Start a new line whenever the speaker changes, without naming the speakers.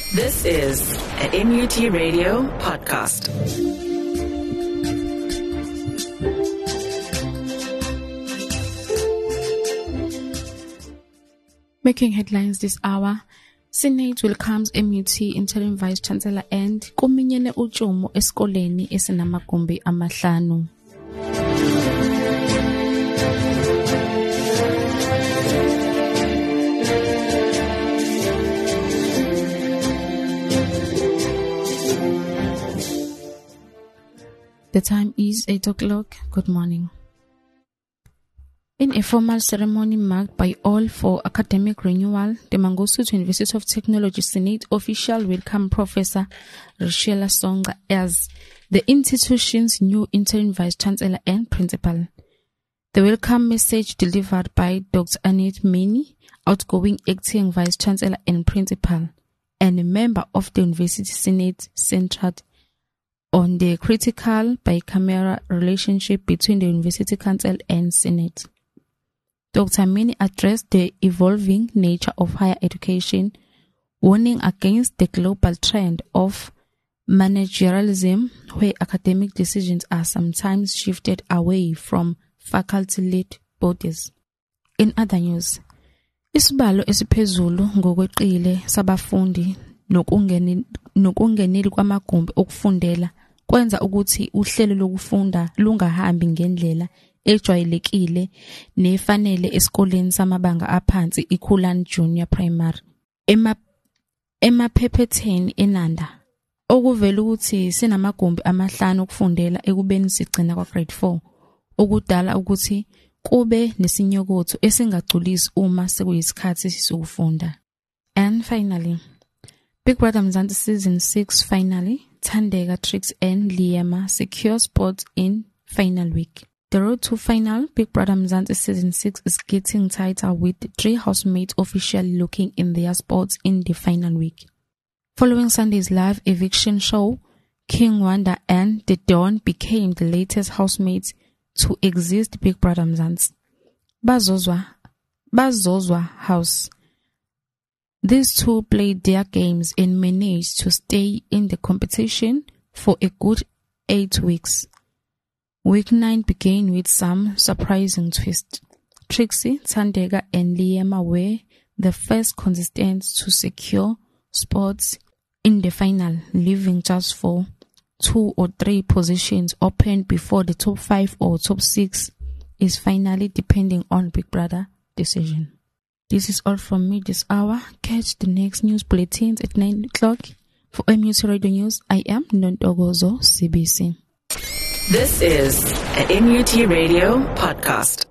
This is a MUT Radio podcast.
Making headlines this hour, Senate welcomes MUT interim Vice Chancellor and kuminyene utshumo esikoleni esinamagumbi amahlanu. The time is 8 o'clock. Good morning. In a formal ceremony marked by all for academic renewal, the Mangosuthu University of Technology Senate official welcomed Professor Rishela Songa as the institution's new interim Vice Chancellor and Principal. The welcome message delivered by Dr. Annette Meni, outgoing acting Vice Chancellor and Principal, and a member of the University Senate, centered on the critical bicameral relationship between the University Council and Senate. Dr. Meni addressed the evolving nature of higher education, warning against the global trend of managerialism, where academic decisions are sometimes shifted away from faculty-led bodies. In other news, isibalo esiphezulu ngokweqile sabafundi nokungeneli kwamagumbi okufundela kwenza ukuthi uhlelo lokufunda lungahambi ngendlela ejwayelekile nefanele esikoleni samabanga aphansi iKhulani Junior Primary emaphephetheni eNanda, okuvela ukuthi sinamagumbi amahlanu okufundela ekubeni sigcina kwa grade 4, okudala ukuthi kube nesinyokotho esingagculisi uma sekuyisikhathi sokufunda. And finally, Big Brother Mzansi Season 6 finally, Thandeka, Trix and Liema secure spots in final week. The road to final Big Brother Mzansi Season 6 is getting tighter, with 3 housemates officially looking in their spots in the final week. Following Sunday's live eviction show, King Wanda and The Dawn became the latest housemates to exit Big Brother Mzansi. Bazozwa House. These two played their games and managed to stay in the competition for a good 8 weeks. Week 9 began with some surprising twists. Trixie, Thandeka and Liema were the first contestants to secure spots in the final, leaving just for 2 or 3 positions open before the top 5 or top 6 is finally depending on Big Brother decision. This is all from me this hour. Catch the next news bulletins at 9 o'clock. For MUT Radio News, I am Nontogozo CBC.
This is a MUT Radio podcast.